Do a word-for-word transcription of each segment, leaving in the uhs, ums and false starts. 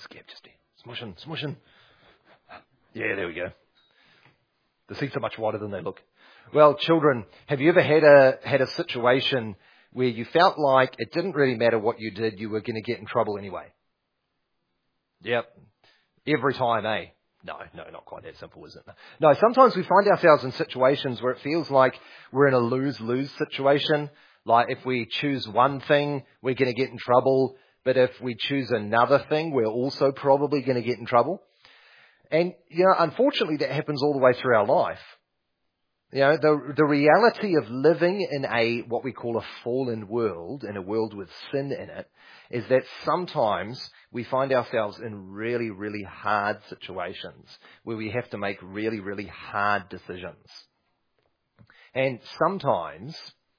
scared, just smushing, smushing. Yeah, there we go. The seats are much wider than they look. Well, children, have you ever had a had a situation where you felt like it didn't really matter what you did, you were going to get in trouble anyway? Yep. Every time, eh? No, no, not quite that simple, is it? No, sometimes we find ourselves in situations where it feels like we're in a lose-lose situation. Like if we choose one thing, we're going to get in trouble. But if we choose another thing, we're also probably going to get in trouble. And, you know, unfortunately, that happens all the way through our life. You know, the the reality of living in a, what we call a fallen world, in a world with sin in it, is that sometimes we find ourselves in really, really hard situations where we have to make really, really hard decisions. And sometimes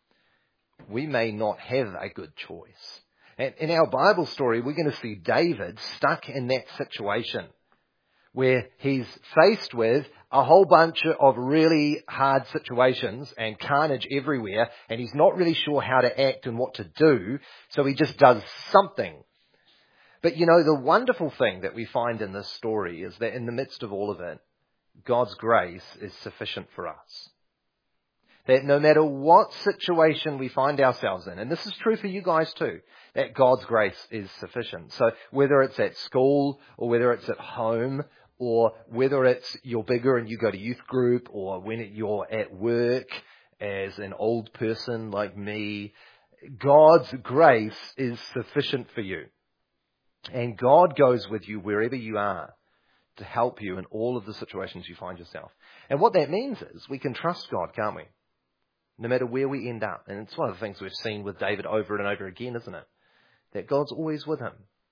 we may not have a good choice. And in our Bible story, we're going to see David stuck in that situation where he's faced with a whole bunch of really hard situations and carnage everywhere, and he's not really sure how to act and what to do, so he just does something. But you know, the wonderful thing that we find in this story is that in the midst of all of it, God's grace is sufficient for us. That no matter what situation we find ourselves in, and this is true for you guys too, that God's grace is sufficient. So whether it's at school or whether it's at home, or whether it's you're bigger and you go to youth group, or when you're at work as an old person like me, God's grace is sufficient for you. And God goes with you wherever you are to help you in all of the situations you find yourself. And what that means is we can trust God, can't we? No matter where we end up. And it's one of the things we've seen with David over and over again, isn't it? That God's always with him.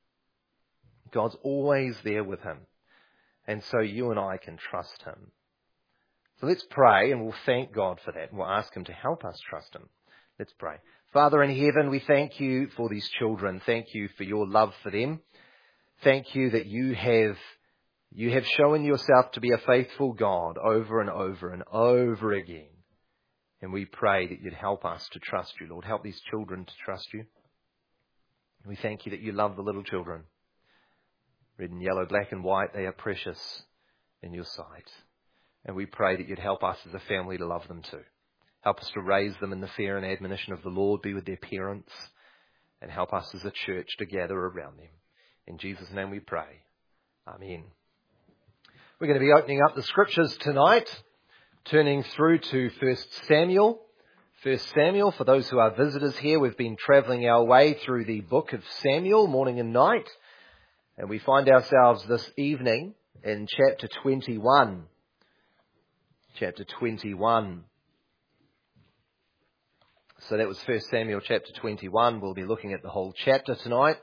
God's always there with him. And so you and I can trust him. So let's pray, and we'll thank God for that. And we'll ask him to help us trust him. Let's pray. Father in heaven, we thank you for these children. Thank you for your love for them. Thank you that you have, you have shown yourself to be a faithful God over and over and over again. And we pray that you'd help us to trust you, Lord. Help these children to trust you. And we thank you that you love the little children. Red and yellow, black and white, they are precious in your sight. And we pray that you'd help us as a family to love them too. Help us to raise them in the fear and admonition of the Lord, be with their parents, and help us as a church to gather around them. In Jesus' name we pray. Amen. We're going to be opening up the scriptures tonight, turning through to First Samuel. First Samuel, for those who are visitors here, we've been travelling our way through the book of Samuel, morning and night. And we find ourselves this evening in chapter twenty-one. Chapter twenty-one. So that was First Samuel chapter twenty-one. We'll be looking at the whole chapter tonight.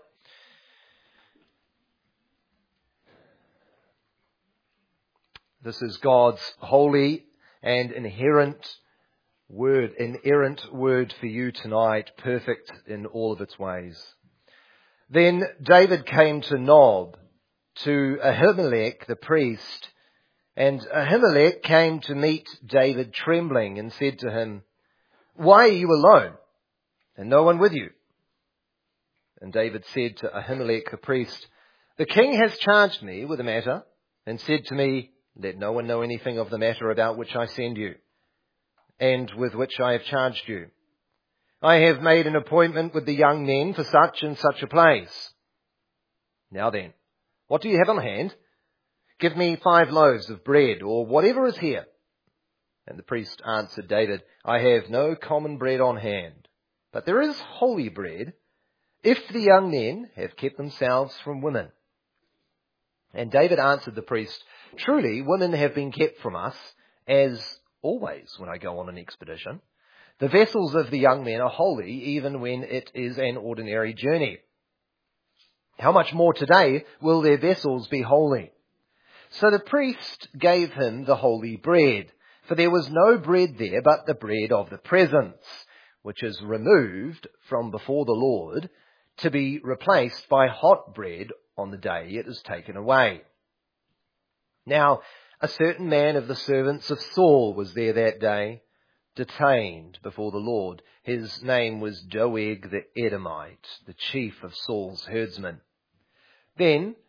This is God's holy and inherent word, inerrant word for you tonight, perfect in all of its ways. Then David came to Nob, to Ahimelech the priest, and Ahimelech came to meet David trembling and said to him, "Why are you alone, and no one with you?" And David said to Ahimelech the priest, "The king has charged me with the matter, and said to me, 'Let no one know anything of the matter about which I send you, and with which I have charged you. I have made an appointment with the young men for such and such a place. Now then, what do you have on hand? Give me five loaves of bread, or whatever is here." And the priest answered David, "I have no common bread on hand, but there is holy bread, if the young men have kept themselves from women." And David answered the priest, "Truly, women have been kept from us, as always when I go on an expedition. The vessels of the young men are holy, even when it is an ordinary journey. How much more today will their vessels be holy?" So the priest gave him the holy bread, for there was no bread there but the bread of the presence, which is removed from before the Lord, to be replaced by hot bread on the day it is taken away. Now, a certain man of the servants of Saul was there that day, detained before the Lord. His name was Doeg the Edomite, the chief of Saul's herdsmen. Then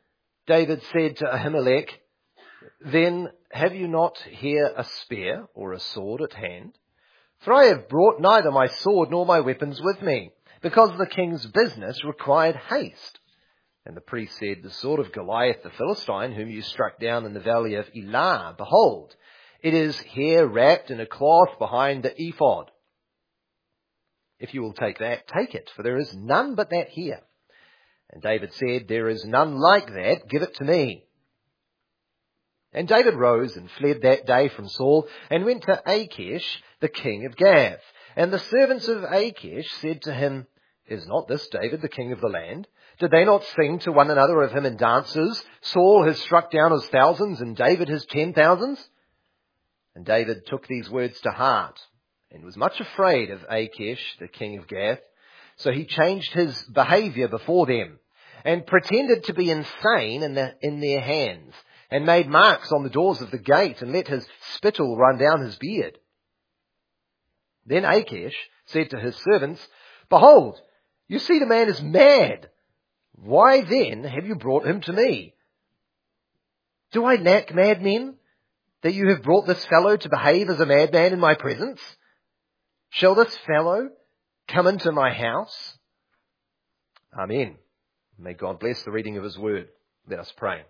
David said to Ahimelech, "Then have you not here a spear or a sword at hand? For I have brought neither my sword nor my weapons with me, because the king's business required haste." And the priest said, "The sword of Goliath the Philistine, whom you struck down in the valley of Elah, behold, it is here wrapped in a cloth behind the ephod. If you will take that, take it, for there is none but that here." And David said, "There is none like that, give it to me." And David rose and fled that day from Saul, and went to Achish, the king of Gath. And the servants of Achish said to him, "Is not this David the king of the land? Did they not sing to one another of him in dances? Saul has struck down his thousands, and David his ten thousands." And David took these words to heart, and was much afraid of Achish, the king of Gath. So he changed his behaviour before them, and pretended to be insane in, the, in their hands, and made marks on the doors of the gate, and let his spittle run down his beard. Then Achish said to his servants, "Behold, you see the man is mad. Why then have you brought him to me? Do I lack madmen, that you have brought this fellow to behave as a madman in my presence? Shall this fellow come into my house?" Amen. May God bless the reading of his word. Let us pray.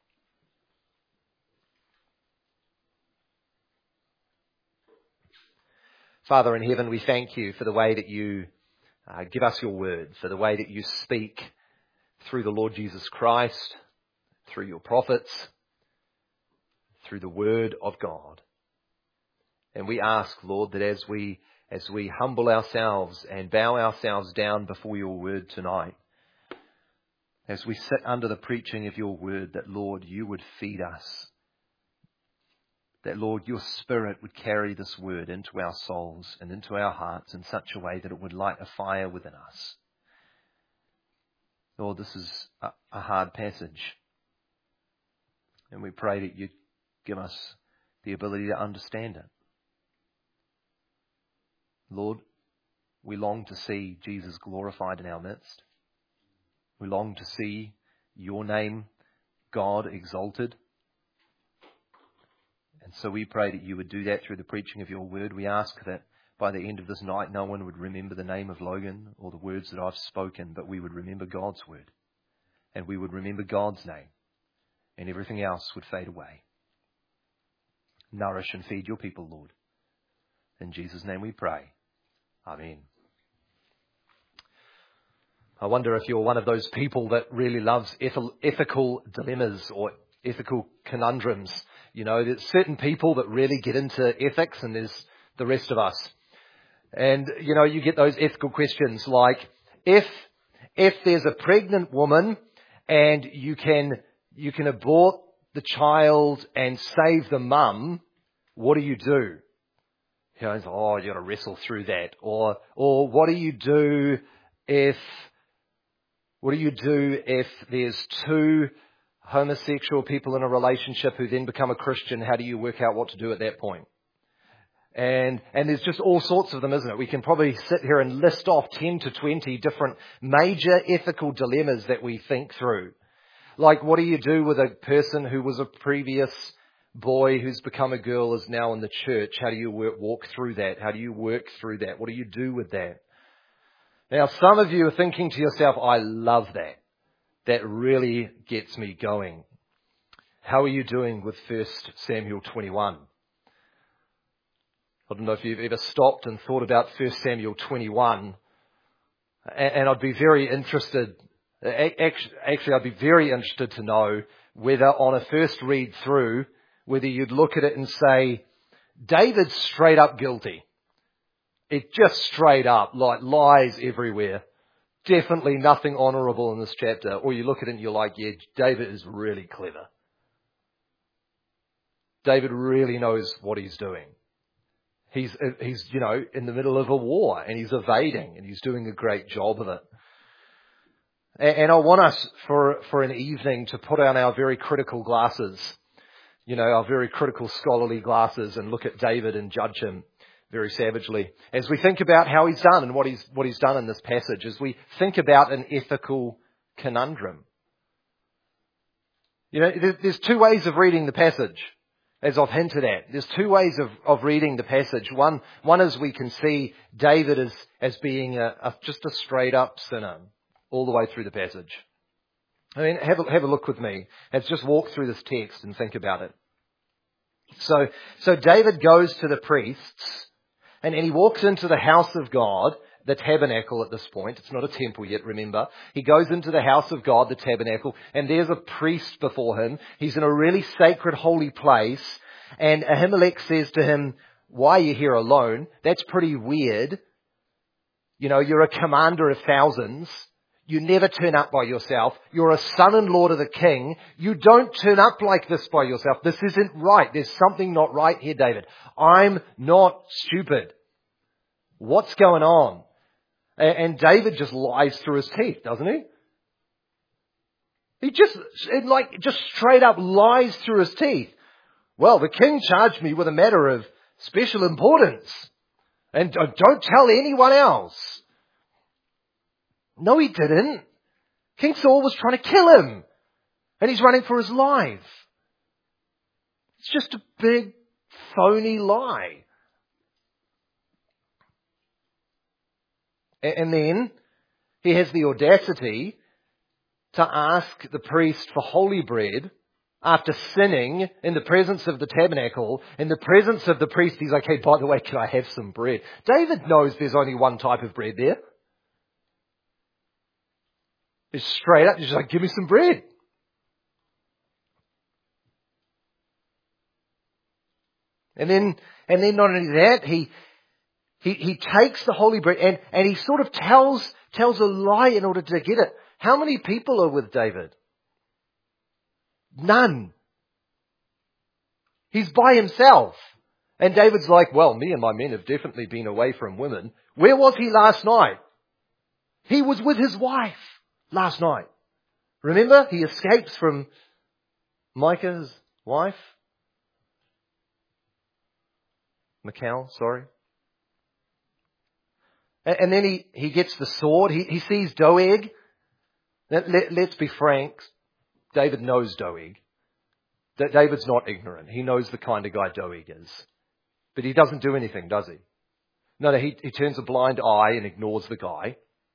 Father in heaven, we thank you for the way that you uh, give us your word, for the way that you speak through the Lord Jesus Christ, through your prophets, through the word of God. And we ask, Lord, that as we as we humble ourselves and bow ourselves down before your word tonight, as we sit under the preaching of your word, that, Lord, you would feed us. That, Lord, your Spirit would carry this word into our souls and into our hearts in such a way that it would light a fire within us. Lord, this is a, a hard passage. And we pray that you'd give us the ability to understand it. Lord, we long to see Jesus glorified in our midst. We long to see your name, God, exalted. And so we pray that you would do that through the preaching of your word. We ask that by the end of this night, no one would remember the name of Logan or the words that I've spoken, but we would remember God's word. And we would remember God's name. And everything else would fade away. Nourish and feed your people, Lord. In Jesus' name we pray. Amen. I wonder if you're one of those people that really loves ethical dilemmas or ethical conundrums. You know, there's certain people that really get into ethics, and there's the rest of us. And, you know, you get those ethical questions like, if if there's a pregnant woman and you can you can abort the child and save the mum, what do you do? You know, it's, oh, you got to wrestle through that. Or or what do you do if what do you do if there's two homosexual people in a relationship who then become a Christian? How do you work out what to do at that point? And and there's just all sorts of them, isn't it? We can probably sit here and list off ten to twenty different major ethical dilemmas that we think through. Like, what do you do with a person who was a previous boy who's become a girl, is now in the church? How do you work, walk through that? How do you work through that? What do you do with that? Now, some of you are thinking to yourself, I love that. That really gets me going. How are you doing with First Samuel twenty-one? I don't know if you've ever stopped and thought about First Samuel twenty-one. And I'd be very interested, actually I'd be very interested to know whether on a first read through, whether you'd look at it and say, David's straight up guilty. It just straight up, like lies everywhere. Definitely nothing honourable in this chapter. Or you look at it and you're like, yeah, David is really clever. David really knows what he's doing. He's, he's, you know, in the middle of a war and he's evading and he's doing a great job of it. And, and I want us for, for an evening to put on our very critical glasses, you know, our very critical scholarly glasses, and look at David and judge him very savagely. As we think about how he's done and what he's, what he's done in this passage, as we think about an ethical conundrum. You know, there's, there's two ways of reading the passage, as I've hinted at. There's two ways of, of reading the passage. One, one is we can see David as, as being a, a, just a straight up sinner all the way through the passage. I mean, have a, have a look with me. Let's just walk through this text and think about it. So, so David goes to the priests and, and he walks into the house of God, the tabernacle at this point. It's not a temple yet, remember. He goes into the house of God, the tabernacle, and there's a priest before him. He's in a really sacred, holy place. And Ahimelech says to him, why are you here alone? That's pretty weird. You know, you're a commander of thousands. You never turn up by yourself. You're a son-in-law to the king. You don't turn up like this by yourself. This isn't right. There's something not right here, David. I'm not stupid. What's going on? And David just lies through his teeth, doesn't he? He just, like, just straight up lies through his teeth. Well, the king charged me with a matter of special importance. And don't tell anyone else. No, he didn't. King Saul was trying to kill him. And he's running for his life. It's just a big, phony lie. And then he has the audacity to ask the priest for holy bread after sinning in the presence of the tabernacle. In the presence of the priest, he's like, hey, by the way, can I have some bread? David knows there's only one type of bread there. It's straight up, he's like, give me some bread. And then, and then not only that, he, He, he takes the holy bread and, and he sort of tells, tells a lie in order to get it. How many people are with David? None. He's by himself. And David's like, well, me and my men have definitely been away from women. Where was he last night? He was with his wife last night. Remember, he escapes from Micah's wife. Michal, sorry. And then he, he gets the sword. He, he sees Doeg. Let, let, let's be frank. David knows Doeg. David's not ignorant. He knows the kind of guy Doeg is. But he doesn't do anything, does he? No, no, he, he turns a blind eye and ignores the guy.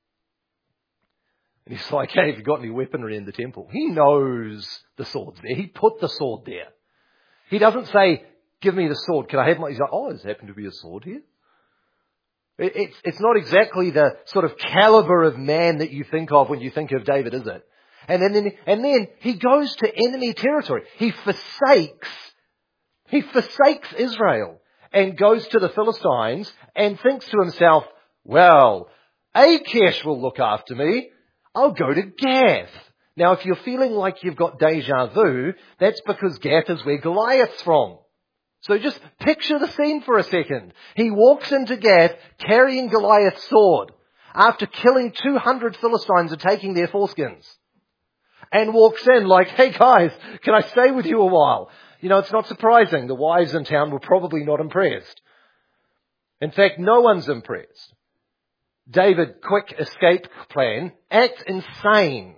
And he's like, hey, have you got any weaponry in the temple? He knows the sword's there. He put the sword there. He doesn't say, give me the sword. Can I have my... He's like, oh, there's happened to be a sword here. It's, it's not exactly the sort of caliber of man that you think of when you think of David, is it? And then, and then he goes to enemy territory. He forsakes, he forsakes Israel and goes to the Philistines and thinks to himself, well, Achish will look after me. I'll go to Gath. Now, if you're feeling like you've got deja vu, that's because Gath is where Goliath's from. So just picture the scene for a second. He walks into Gath carrying Goliath's sword after killing two hundred Philistines and taking their foreskins. And walks in like, hey guys, can I stay with you a while? You know, it's not surprising. The wives in town were probably not impressed. In fact, no one's impressed. David, quick escape plan. Act insane.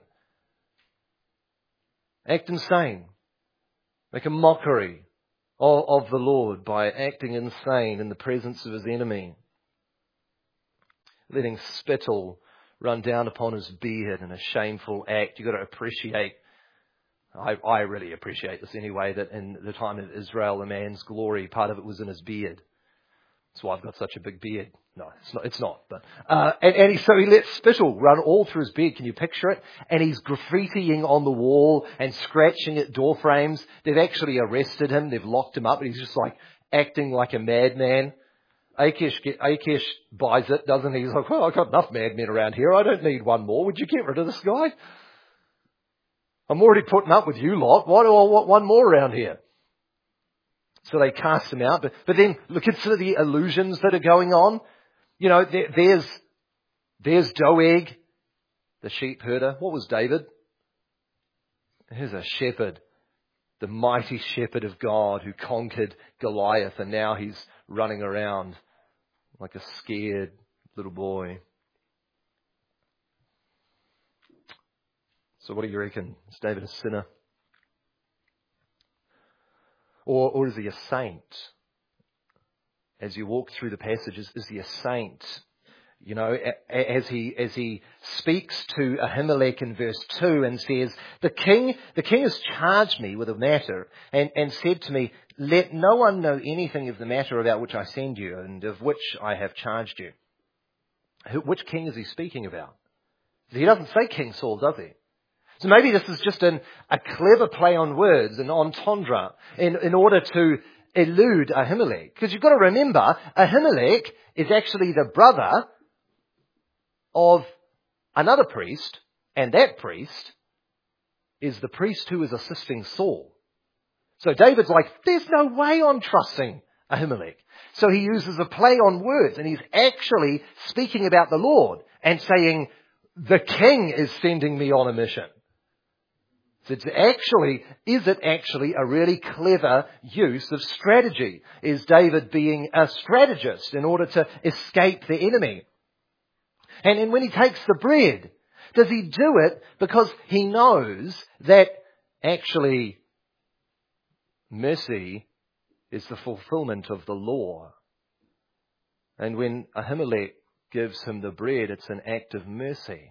Act insane. Make a mockery of the Lord by acting insane in the presence of his enemy. Letting spittle run down upon his beard in a shameful act. You've got to appreciate, I, I really appreciate this anyway, that in the time of Israel, a man's glory, part of it was in his beard. That's why I've got such a big beard. No, it's not. It's not. But uh, and, and he, so he lets spittle run all through his beard. Can you picture it? And he's graffitiing on the wall and scratching at door frames. They've actually arrested him. They've locked him up. And he's just like acting like a madman. Achish, get, Achish buys it, doesn't he? He's like, well, I've got enough madmen around here. I don't need one more. Would you get rid of this guy? I'm already putting up with you lot. Why do I want one more around here? So they cast him out. But, but then look, consider the illusions that are going on. You know, there, there's, there's Doeg, the sheep herder. What was David? He's a shepherd, the mighty shepherd of God who conquered Goliath, and now he's running around like a scared little boy. So what do you reckon? Is David a sinner? Or, or is he a saint? As you walk through the passages, is he a saint? You know, as he, as he speaks to Ahimelech in verse two and says, the king, the king has charged me with a matter and, and said to me, let no one know anything of the matter about which I send you and of which I have charged you. Who, which king is he speaking about? He doesn't say King Saul, does he? So maybe this is just an, a clever play on words, an entendre, in, in order to elude Ahimelech. Because you've got to remember, Ahimelech is actually the brother of another priest, and that priest is the priest who is assisting Saul. So David's like, there's no way I'm trusting Ahimelech. So he uses a play on words, and he's actually speaking about the Lord and saying, the king is sending me on a mission. So it's actually, is it actually a really clever use of strategy? Is David being a strategist in order to escape the enemy? And then when he takes the bread, does he do it because he knows that actually mercy is the fulfillment of the law? And when Ahimelech gives him the bread, it's an act of mercy.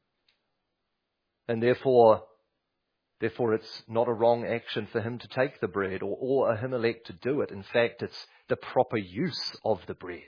And therefore, therefore it's not a wrong action for him to take the bread or, or Ahimelech to do it. In fact, it's the proper use of the bread.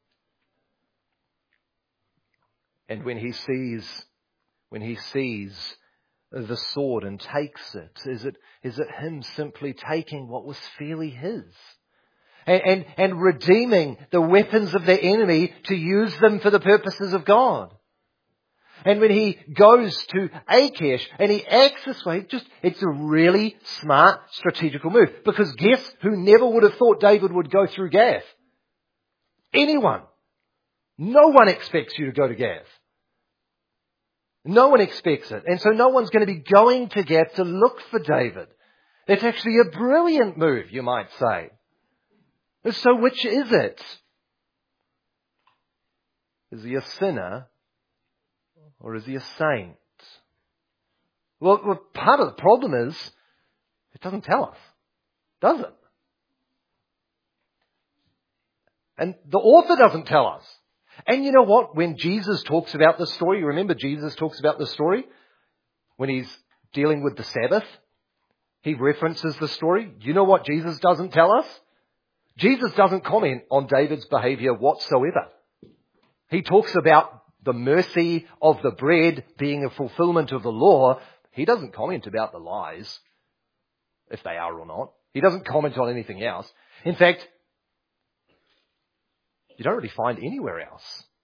And when he sees, when he sees the sword and takes it, is it, is it him simply taking what was fairly his? And, and, and redeeming the weapons of the enemy to use them for the purposes of God. And when he goes to Achish and he acts this way, just, it's a really smart strategical move. Because guess who never would have thought David would go through Gath? Anyone. No one expects you to go to Gath. No one expects it. And so no one's going to be going to Gath to look for David. It's actually a brilliant move, you might say. So which is it? Is he a sinner or is he a saint? Well, well, part of the problem is it doesn't tell us, does it? And the author doesn't tell us. And you know what? When Jesus talks about this story, you remember Jesus talks about this story? When he's dealing with the Sabbath, he references the story. You know what Jesus doesn't tell us? Jesus doesn't comment on David's behavior whatsoever. He talks about the mercy of the bread being a fulfillment of the law. He doesn't comment about the lies, if they are or not. He doesn't comment on anything else. In fact, you don't really find anywhere else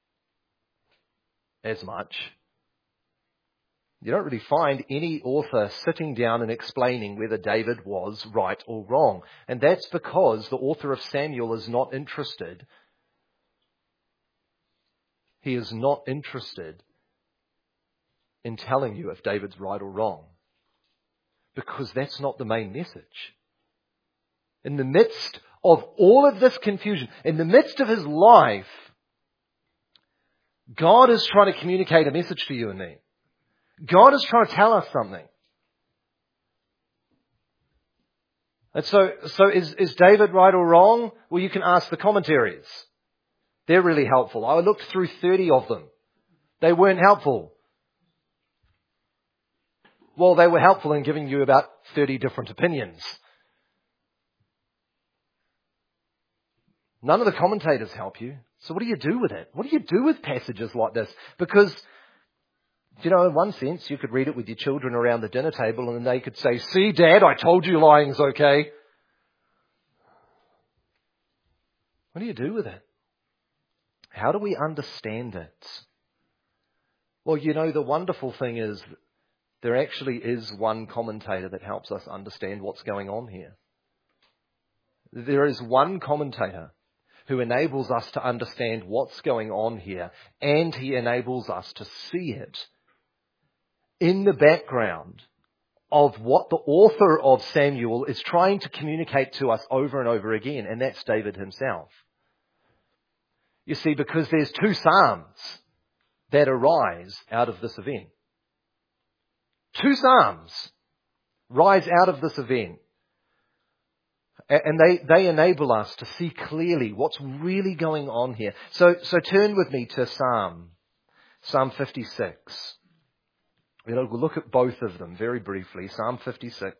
as much. You don't really find any author sitting down and explaining whether David was right or wrong. And that's because the author of Samuel is not interested. He is not interested in telling you if David's right or wrong. Because that's not the main message. In the midst of all of this confusion, in the midst of his life, God is trying to communicate a message to you and me. God is trying to tell us something. And so, so is, is David right or wrong? Well, you can ask the commentaries. They're really helpful. I looked through thirty of them. They weren't helpful. Well, they were helpful in giving you about thirty different opinions. None of the commentators help you. So what do you do with it? What do you do with passages like this? Because, you know, in one sense, you could read it with your children around the dinner table and they could say, see, Dad, I told you lying's okay. What do you do with it? How do we understand it? Well, you know, the wonderful thing is there actually is one commentator that helps us understand what's going on here. There is one commentator who enables us to understand what's going on here, and he enables us to see it in the background of what the author of Samuel is trying to communicate to us over and over again, and that's David himself. You see, because there's two psalms that arise out of this event. Two psalms rise out of this event. And they, they enable us to see clearly what's really going on here. So, so turn with me to Psalm, Psalm fifty-six. We'll look at both of them very briefly. Psalm fifty-six.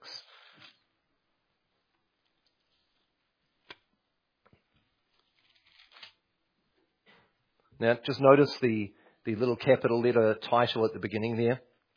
Now, just notice the, the little capital letter title at the beginning there.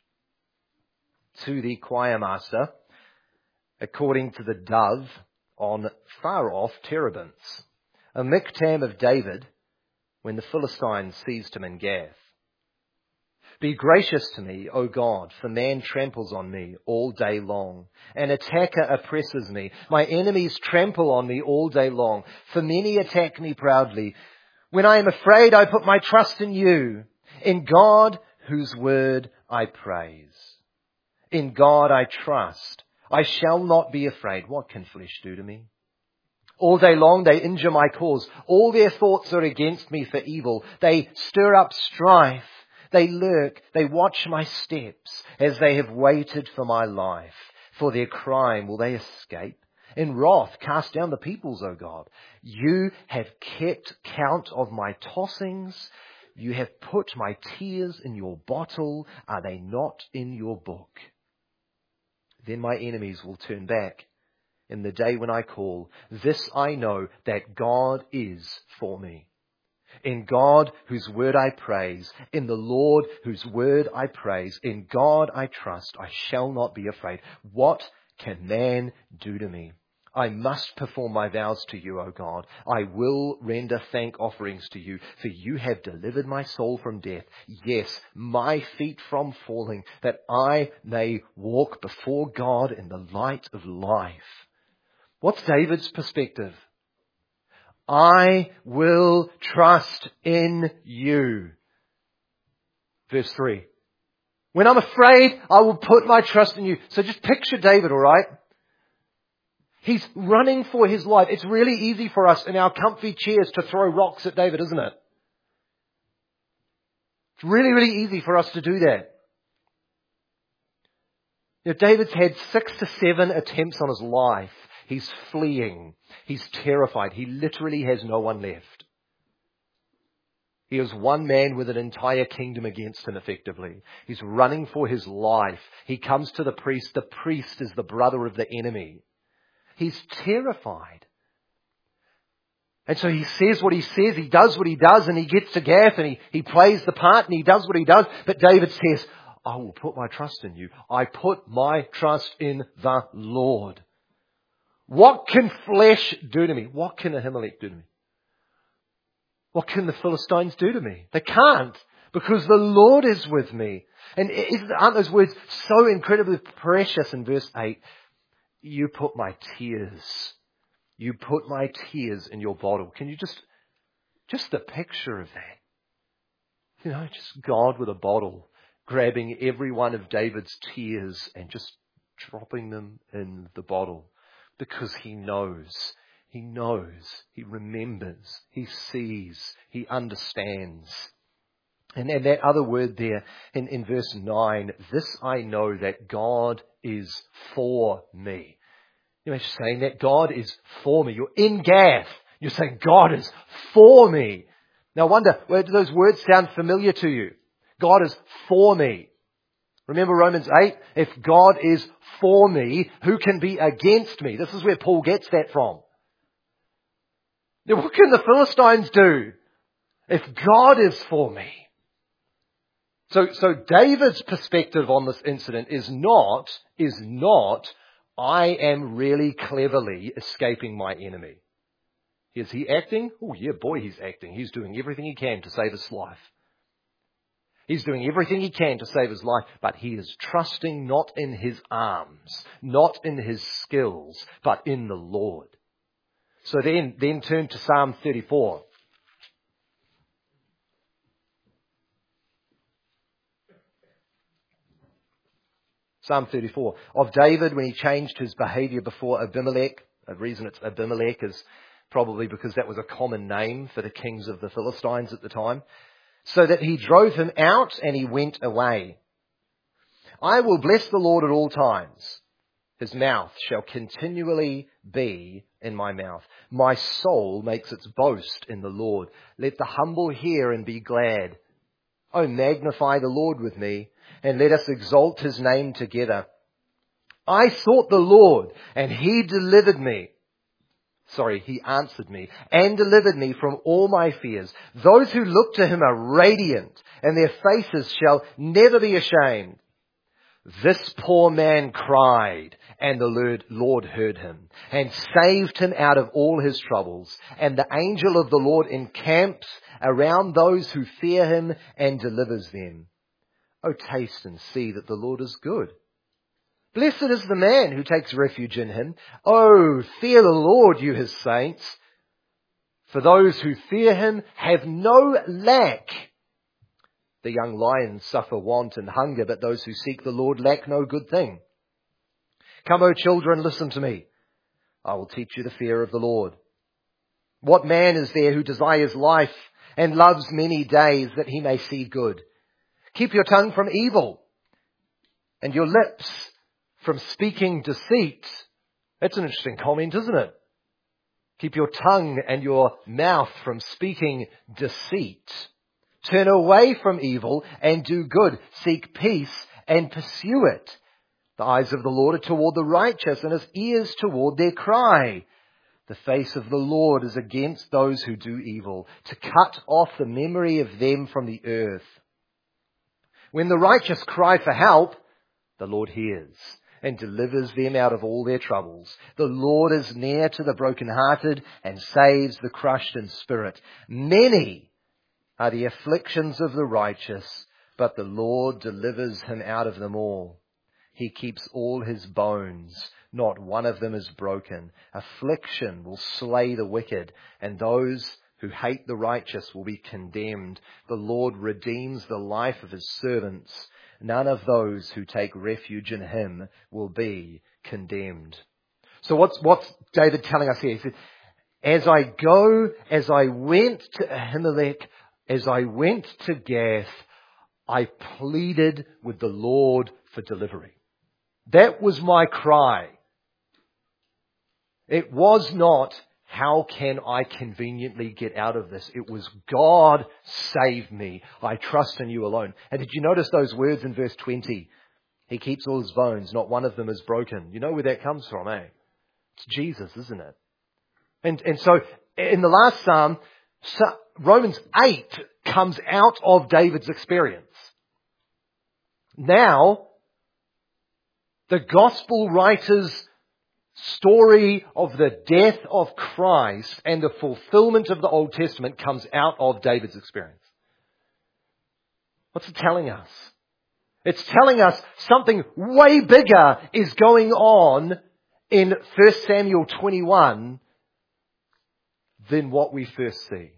To the choir master, according to the dove on far-off terebinths, a miktam of David, when the Philistines seized him in Gath. Be gracious to me, O God, for man tramples on me all day long. An attacker oppresses me. My enemies trample on me all day long, for many attack me proudly. When I am afraid, I put my trust in you, in God, whose word I praise. In God I trust. I shall not be afraid. What can flesh do to me? All day long they injure my cause. All their thoughts are against me for evil. They stir up strife. They lurk. They watch my steps as they have waited for my life. For their crime will they escape? In wrath cast down the peoples, O God. You have kept count of my tossings. You have put my tears in your bottle. Are they not in your book? Then my enemies will turn back in the day when I call. This I know, that God is for me. In God, whose word I praise. In the Lord, whose word I praise. In God I trust. I shall not be afraid. What can man do to me? I must perform my vows to you, O God. I will render thank offerings to you, for you have delivered my soul from death. Yes, my feet from falling, that I may walk before God in the light of life. What's David's perspective? I will trust in you. Verse three. When I'm afraid, I will put my trust in you. So just picture David, all right? He's running for his life. It's really easy for us in our comfy chairs to throw rocks at David, isn't it? It's really, really easy for us to do that. You know, David's had six to seven attempts on his life. He's fleeing. He's terrified. He literally has no one left. He is one man with an entire kingdom against him, effectively. He's running for his life. He comes to the priest. The priest is the brother of the enemy. He's terrified. And so he says what he says, he does what he does, and he gets to Gath, and he, he plays the part, and he does what he does. But David says, I will put my trust in you. I put my trust in the Lord. What can flesh do to me? What can Ahimelech do to me? What can the Philistines do to me? They can't, because the Lord is with me. And aren't those words so incredibly precious in verse eight? You put my tears. You put my tears in your bottle. Can you just, just the picture of that. You know, just God with a bottle, grabbing every one of David's tears and just dropping them in the bottle. Because he knows, he knows, he remembers, he sees, he understands. And, and that other word there in, in verse nine, this I know, that God is for me. You know, you're saying that God is for me. You're in Gath. You're saying God is for me. Now I wonder, where do those words sound familiar to you? God is for me. Remember Romans eight? If God is for me, who can be against me? This is where Paul gets that from. Now what can the Philistines do if God is for me? So, so David's perspective on this incident is not, is not, I am really cleverly escaping my enemy. Is he acting? Oh yeah, boy, he's acting. He's doing everything he can to save his life. He's doing everything he can to save his life, but he is trusting not in his arms, not in his skills, but in the Lord. So then, then turn to Psalm thirty-four. Psalm thirty-four. Of David when he changed his behavior before Abimelech. The reason it's Abimelech is probably because that was a common name for the kings of the Philistines at the time. So that he drove him out and he went away. I will bless the Lord at all times. His mouth shall continually be in my mouth. My soul makes its boast in the Lord. Let the humble hear and be glad. Oh, magnify the Lord with me, and let us exalt his name together. I sought the Lord, and he delivered me. Sorry, he answered me and delivered me from all my fears. Those who look to him are radiant, and their faces shall never be ashamed. This poor man cried, and the Lord heard him, and saved him out of all his troubles. And the angel of the Lord encamps around those who fear him and delivers them. Oh, taste and see that the Lord is good. Blessed is the man who takes refuge in him. Oh, fear the Lord, you his saints. For those who fear him have no lack. The young lions suffer want and hunger, but those who seek the Lord lack no good thing. Come, O children, listen to me. I will teach you the fear of the Lord. What man is there who desires life and loves many days that he may see good? Keep your tongue from evil and your lips from speaking deceit. That's an interesting comment, isn't it? Keep your tongue and your mouth from speaking deceit. Turn away from evil and do good. Seek peace and pursue it. The eyes of the Lord are toward the righteous, and his ears toward their cry. The face of the Lord is against those who do evil, to cut off the memory of them from the earth. When the righteous cry for help, the Lord hears and delivers them out of all their troubles. The Lord is near to the brokenhearted and saves the crushed in spirit. Many are the afflictions of the righteous, but the Lord delivers him out of them all. He keeps all his bones, not one of them is broken. Affliction will slay the wicked, and those who hate the righteous will be condemned. The Lord redeems the life of his servants. None of those who take refuge in him will be condemned. So what's, what's David telling us here? He said, as I go, as I went to Ahimelech, as I went to Gath, I pleaded with the Lord for delivery. That was my cry. It was not, how can I conveniently get out of this? It was, God, save me. I trust in you alone. And did you notice those words in verse twenty? He keeps all his bones, not one of them is broken. You know where that comes from, eh? It's Jesus, isn't it? And, and so, in the last psalm, Romans eight comes out of David's experience. Now, the gospel writer's story of the death of Christ and the fulfillment of the Old Testament comes out of David's experience. What's it telling us? It's telling us something way bigger is going on in First Samuel twenty-one than what we first see.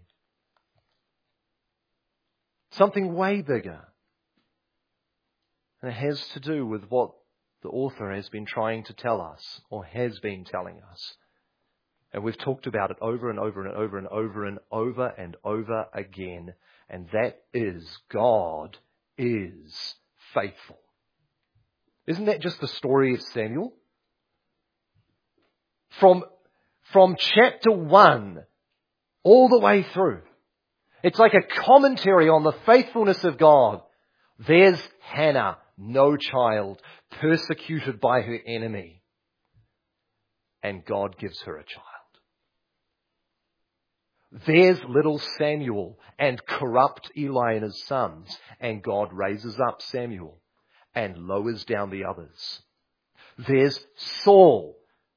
Something way bigger. And it has to do with what the author has been trying to tell us, or has been telling us. And we've talked about it over and over and over and over and over and over again. And that is, God is faithful. Isn't that just the story of Samuel? From, from chapter one all the way through. It's like a commentary on the faithfulness of God. There's Hannah, no child, persecuted by her enemy. And God gives her a child. There's little Samuel and corrupt Eli and his sons. And God raises up Samuel and lowers down the others. There's Saul.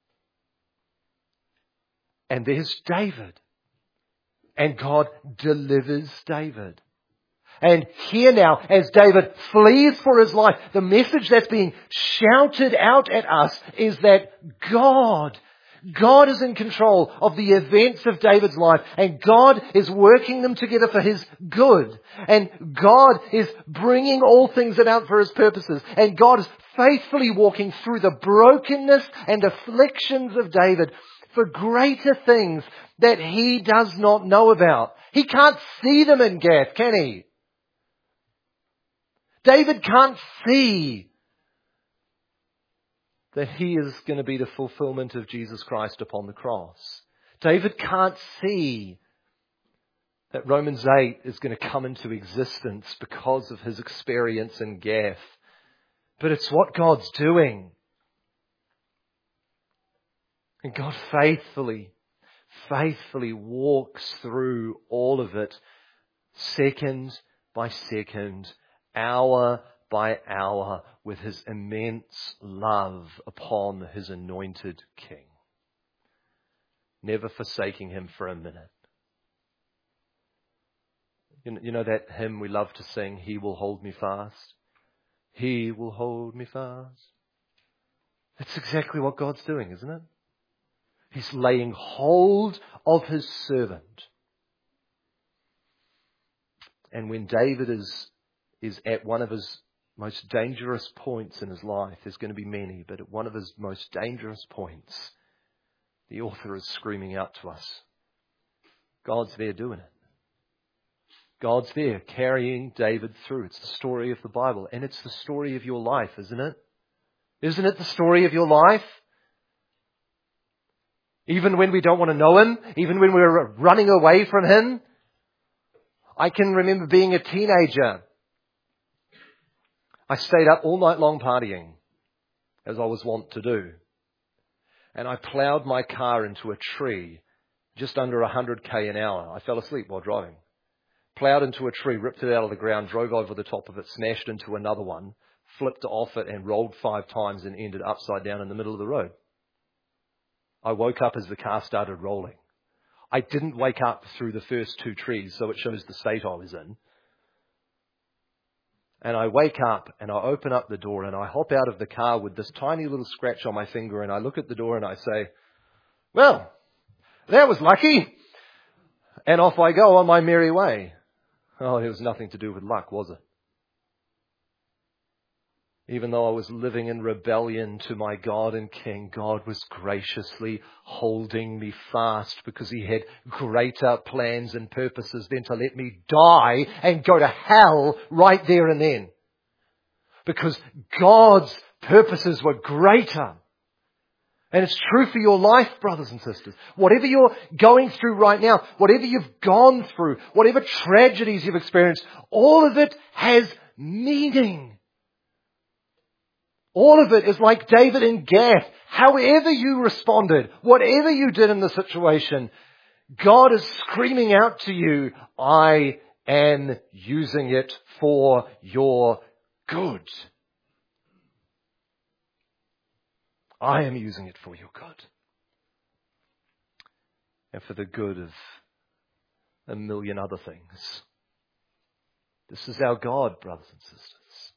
And there's David. And God delivers David. And here now, as David flees for his life, the message that's being shouted out at us is that God, God is in control of the events of David's life, and God is working them together for his good. And God is bringing all things about for his purposes. And God is faithfully walking through the brokenness and afflictions of David for greater things that he does not know about. He can't see them in Gath, can he? David can't see that he is going to be the fulfillment of Jesus Christ upon the cross. David can't see that Romans eight is going to come into existence because of his experience in Gath. But it's what God's doing. And God faithfully, faithfully walks through all of it, second by second, hour by hour, with his immense love upon his anointed king. Never forsaking him for a minute. You know that hymn we love to sing, He will hold me fast? He will hold me fast. That's exactly what God's doing, isn't it? He's laying hold of his servant. And when David is, is at one of his most dangerous points in his life, there's going to be many, but at one of his most dangerous points, the author is screaming out to us, God's there doing it. God's there carrying David through. It's the story of the Bible. And it's the story of your life, isn't it? Isn't it the story of your life? Even when we don't want to know Him, even when we're running away from Him. I can remember being a teenager. I stayed up all night long partying, as I was wont to do. And I ploughed my car into a tree just under one hundred k an hour. I fell asleep while driving. Ploughed into a tree, ripped it out of the ground, drove over the top of it, smashed into another one, flipped off it and rolled five times and ended upside down in the middle of the road. I woke up as the car started rolling. I didn't wake up through the first two trees, so it shows the state I was in. And I wake up and I open up the door and I hop out of the car with this tiny little scratch on my finger, and I look at the door and I say, well, that was lucky. And off I go on my merry way. Oh, it was nothing to do with luck, was it? Even though I was living in rebellion to my God and King, God was graciously holding me fast because He had greater plans and purposes than to let me die and go to hell right there and then. Because God's purposes were greater. And it's true for your life, brothers and sisters. Whatever you're going through right now, whatever you've gone through, whatever tragedies you've experienced, all of it has meaning. All of it is like David in Gath. However you responded, whatever you did in the situation, God is screaming out to you, I am using it for your good. I am using it for your good. And for the good of a million other things. This is our God, brothers and sisters.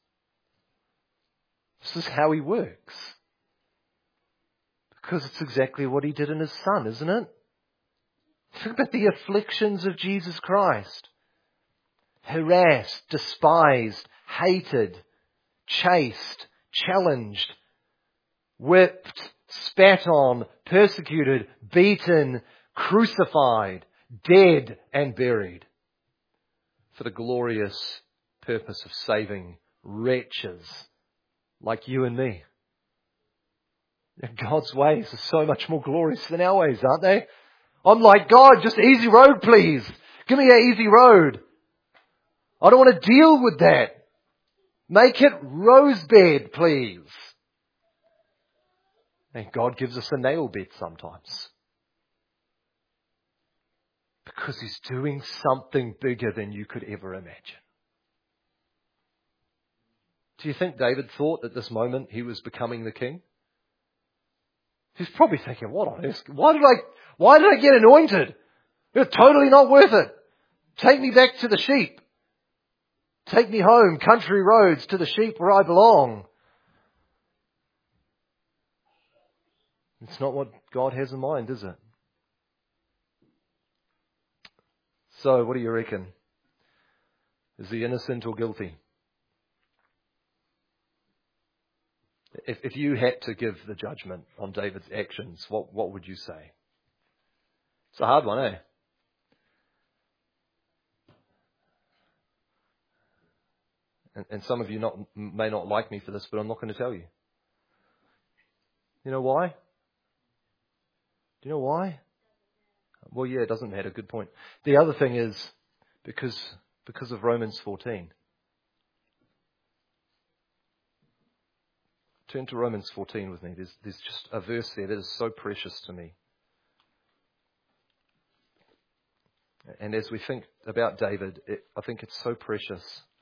This is how He works. Because it's exactly what He did in His Son, isn't it? Think about the afflictions of Jesus Christ. Harassed, despised, hated, chased, challenged, whipped, spat on, persecuted, beaten, crucified, dead and buried. For the glorious purpose of saving wretches like you and me. God's ways are so much more glorious than our ways, aren't they? I'm like, God, just easy road, please. Give me an easy road. I don't want to deal with that. Make it rosebed, please. And God gives us a nail bed sometimes. Because He's doing something bigger than you could ever imagine. Do you think David thought at this moment he was becoming the king? He's probably thinking, what on earth? Why did I, why did I get anointed? It's totally not worth it. Take me back to the sheep. Take me home, country roads, to the sheep where I belong. It's not what God has in mind, is it? So, what do you reckon? Is he innocent or guilty? If, if you had to give the judgment on David's actions, what, what would you say? It's a hard one, eh? And, and some of you not, may not like me for this, but I'm not going to tell you. You know why? Do you know why? Well, yeah, it doesn't matter. Good point. The other thing is because because of Romans fourteen. Turn to Romans fourteen with me. There's, there's just a verse there that is so precious to me. And as we think about David, it, I think it's so precious.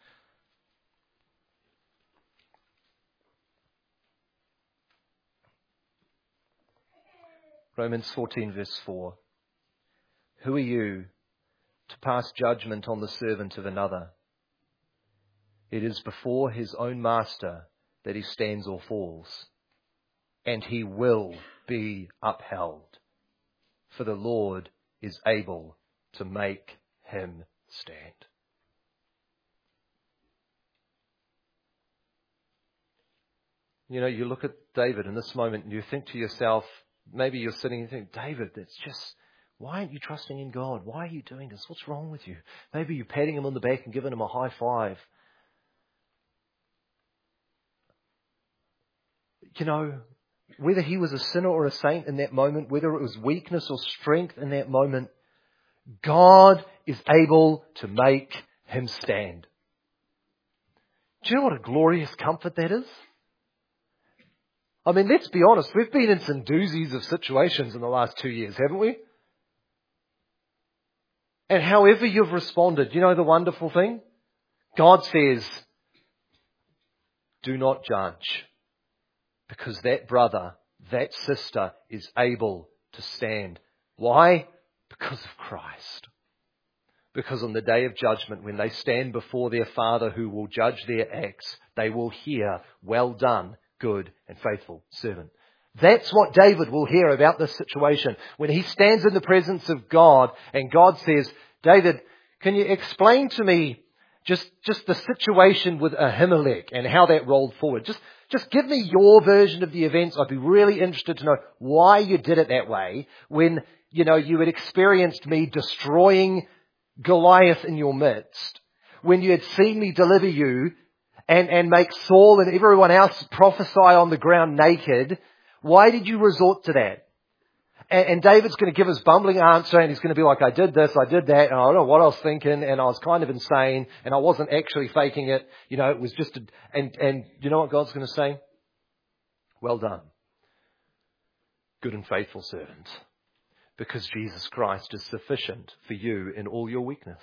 Romans fourteen verse four. Who are you to pass judgment on the servant of another? It is before his own master that he stands or falls, and he will be upheld, for the Lord is able to make him stand. You know, you look at David in this moment and you think to yourself, maybe you're sitting and think, David, that's just, why aren't you trusting in God? Why are you doing this? What's wrong with you? Maybe you're patting him on the back and giving him a high five. You know, whether he was a sinner or a saint in that moment, whether it was weakness or strength in that moment, God is able to make him stand. Do you know what a glorious comfort that is? I mean, let's be honest, we've been in some doozies of situations in the last two years, haven't we? And however you've responded, you know the wonderful thing? God says, do not judge, because that brother, that sister is able to stand. Why? Because of Christ. Because on the day of judgment, when they stand before their Father who will judge their acts, they will hear, well done, good and faithful servant. That's what David will hear about this situation. When he stands in the presence of God and God says, David, can you explain to me just, just the situation with Ahimelech and how that rolled forward? Just, just give me your version of the events. I'd be really interested to know why you did it that way when, you know, you had experienced me destroying Goliath in your midst, when you had seen me deliver you and, and make Saul and everyone else prophesy on the ground naked. Why did you resort to that? And, and David's going to give his bumbling answer and he's going to be like, I did this, I did that, and I don't know what I was thinking, and I was kind of insane, and I wasn't actually faking it. You know, it was just a, and, and you know what God's going to say? Well done, good and faithful servant. Because Jesus Christ is sufficient for you in all your weakness.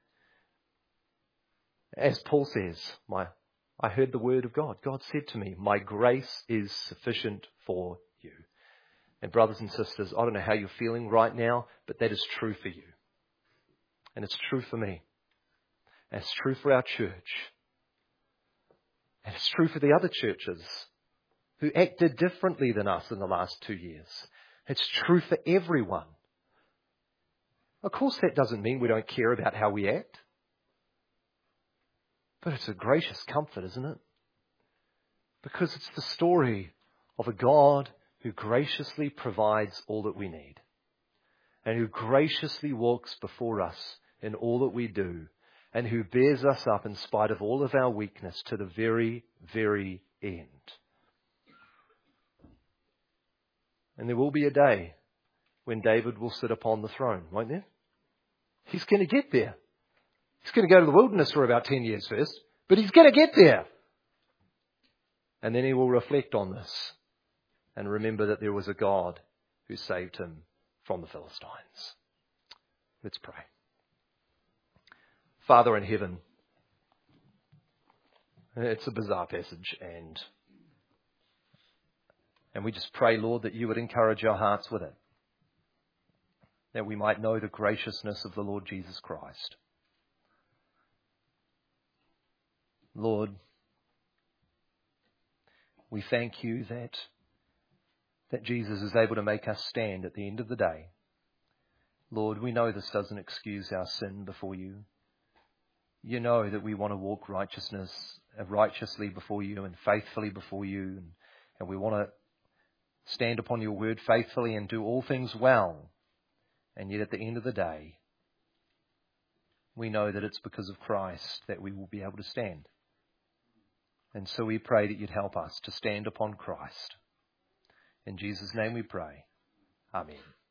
As Paul says, my, I heard the word of God. God said to me, my grace is sufficient for you. And brothers and sisters, I don't know how you're feeling right now, but that is true for you. And it's true for me. And it's true for our church. And it's true for the other churches who acted differently than us in the last two years. It's true for everyone. Of course, that doesn't mean we don't care about how we act. But it's a gracious comfort, isn't it? Because it's the story of a God who graciously provides all that we need. And who graciously walks before us in all that we do. And who bears us up in spite of all of our weakness to the very, very end. And there will be a day when David will sit upon the throne, won't there? He's going to get there. He's going to go to the wilderness for about ten years first, but he's going to get there. And then he will reflect on this and remember that there was a God who saved him from the Philistines. Let's pray. Father in heaven, it's a bizarre passage, and And we just pray, Lord, that you would encourage our hearts with it. That we might know the graciousness of the Lord Jesus Christ. Lord, we thank you that, that Jesus is able to make us stand at the end of the day. Lord, we know this doesn't excuse our sin before you. You know that we want to walk righteousness, righteously before you and faithfully before you. And, and we want to stand upon your word faithfully and do all things well. And yet at the end of the day, we know that it's because of Christ that we will be able to stand. And so we pray that you'd help us to stand upon Christ In Jesus' name we pray. Amen.